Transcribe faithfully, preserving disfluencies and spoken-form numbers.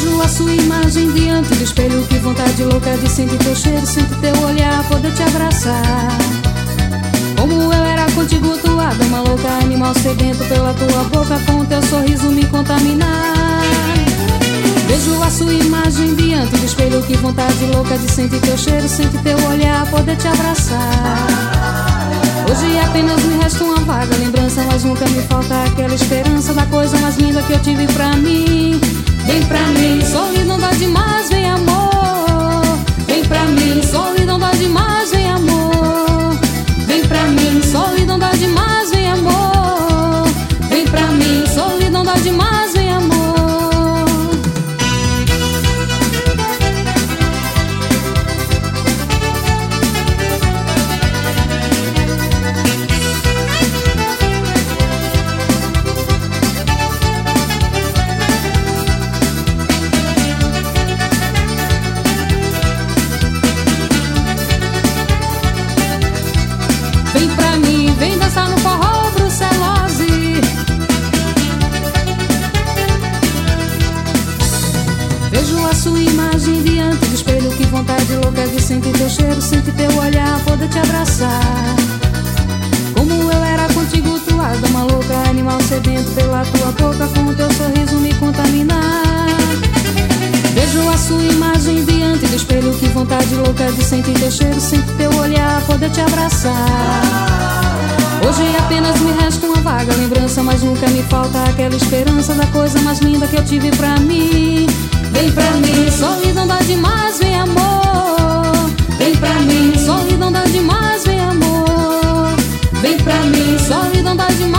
Vejo a sua imagem diante do espelho, que vontade louca de sentir teu cheiro, sentir teu olhar, poder te abraçar. Como eu era contigo, tua dama louca, animal sedento pela tua boca, com teu sorriso me contaminar. Vejo a sua imagem diante do espelho, que vontade louca de sentir teu cheiro, sentir teu olhar, poder te abraçar. Hoje apenas me resta uma vaga lembrança, mas nunca me falta aquela esperança da coisa mais linda que eu tive pra mim. Vem pra mim, solidão dá demais, vem amor. Vem pra mim, solidão dá demais, vem amor. Vem pra mim, solidão dá demais, vem amor. Vem pra mim, solidão dá demais, vem amor. Vem pra mim, vem dançar no forró brucelose. Vejo a sua imagem diante do espelho, que vontade louca de sentir teu cheiro, sentir teu olhar, poder te abraçar. Como eu era contigo, tua dama louca, animal sedento pela tua boca, com teu sorriso me contaminar. Vejo a sua imagem diante do espelho, que vontade louca de sentir teu cheiro, sentir teu olhar, poder te abraçar. Hoje apenas me resta uma vaga lembrança, mas nunca me falta aquela esperança da coisa mais linda que eu tive pra mim. Vem pra mim, solidão dá demais, vem amor. Vem pra mim, solidão dá demais, vem amor. Vem pra mim, solidão dá demais.